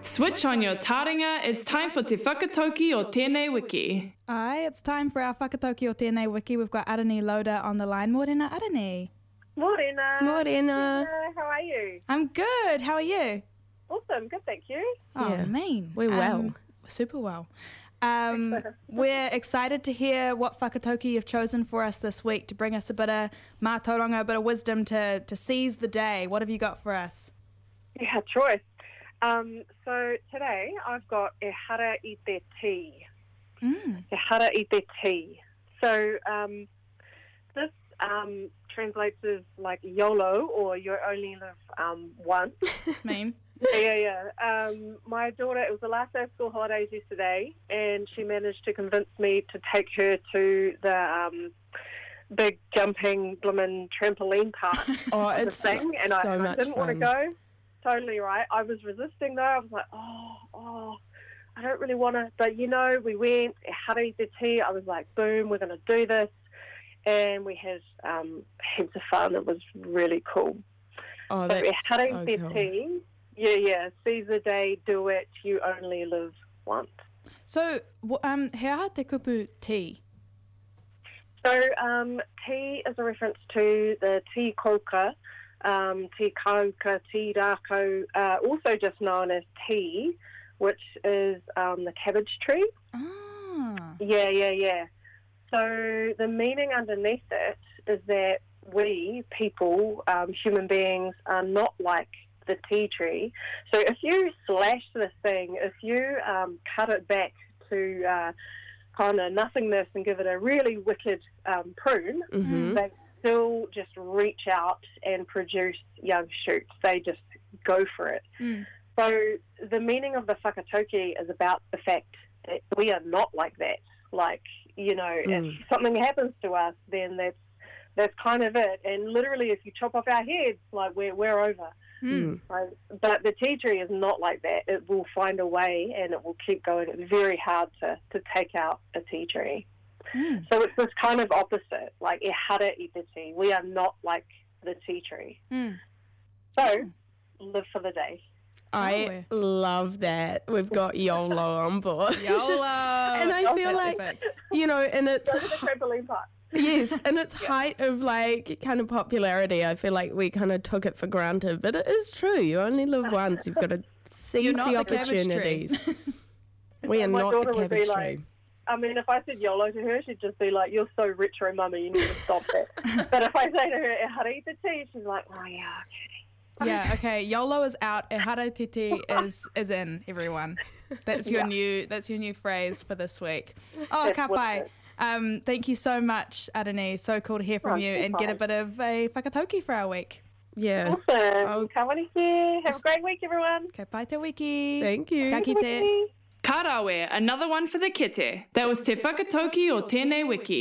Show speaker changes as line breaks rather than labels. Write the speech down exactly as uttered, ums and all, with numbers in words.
Switch on your taringa, it's time for Te Whakatoki o Tēnei Wiki.
Aye, it's time for our Whakatoki o Tēnei Wiki. We've got Aranee Loader on the line. Morena, Aranee.
Morena.
Morena.
How are you?
I'm good. How are you?
Awesome. Good, thank you.
Oh,
Yeah.
mean.
We're well.
Um, super well. Um, we're excited to hear what whakatoki you've chosen for us this week to bring us a bit of mātauranga, a bit of wisdom to, to seize the day. What have you got for us?
Yeah, choice. Um, so today I've got e hara I te tea.
Mm.
E hara I te tea. So um, this um, translates as like YOLO, or you only live um, once.
Mean.
yeah, yeah. Um, my daughter, it was the last day of school holidays yesterday, and she managed to convince me to take her to the um, big jumping bloomin' trampoline park.
Oh,
of the
it's
thing, and
so
I, and I
much
didn't want to
fun.
go. Totally right. I was resisting though. I was like, oh, oh, I don't really want to. But you know, we went. E hara I te tea. I was like, boom, we're going to do this, and we had um, heaps of fun. It was really cool.
Oh,
So e
that's
hara I
so
te
cool.
tea. Yeah, yeah. Seize the day, do it. You only live once.
So, w- um, he aha te kupu tea?
So um, tea is a reference to the tea koka, um, tea kauka, tea rako, uh, also just known as tea, which is um, the cabbage tree.
Ah.
Yeah, yeah, yeah. So the meaning underneath it is that we, people, um, human beings, are not like the tea tree. So if you slash this thing, if you um, cut it back to uh, kind of nothingness and give it a really wicked um, prune,
Mm-hmm.
they still just reach out and produce young shoots. They just go for it.
Mm.
So the meaning of the whakatoki is about the fact that we are not like that. Like, you know,
Mm.
if something happens to us, then that's that's kind of it. And literally, if you chop off our heads, like we're we're over.
Mm.
Right? But the tea tree is not like that. It will find a way and it will keep going. It's very hard to, to take out a tea tree.
Mm.
So it's this kind of opposite, like e hara I te tea. We are not like the tea tree.
Mm.
So live for the day.
I love that. We've got YOLO on board.
YOLO.
And I feel
That's
like,
epic.
you know, and it's,
Go to the trampoline park.
yes, and it's height of like kind of popularity. I feel like we kind of took it for granted, but it is true. You only live once. You've got to seize
You're
the
not the cabbage tree.
opportunities. We are
My
not the
daughter would be
cabbage
like,
tree.
I mean, if I said YOLO to her, she'd just be like, you're so retro, mummy, you need to stop that. But if I say to her, e hara I te tea, she's like, oh, yeah, okay.
Yeah, okay. YOLO is out. E hara I te tea is is in, everyone. That's your
Yeah.
new that's your new phrase for this week. Oh,
That's what
kapai.
it is.
Um, thank you so much, Aranee. So cool to hear from
Oh,
you
it's
and get a
fine.
bit of a whakatoki for our week.
Yeah.
Awesome.
Oh.
Ka wani ki. Have a great week, everyone.
Ka pai te wiki.
Thank you.
Ka kite.
Wiki.
Karawe, another one for the kete. That was Te Whakatoki o Tēnei Wiki.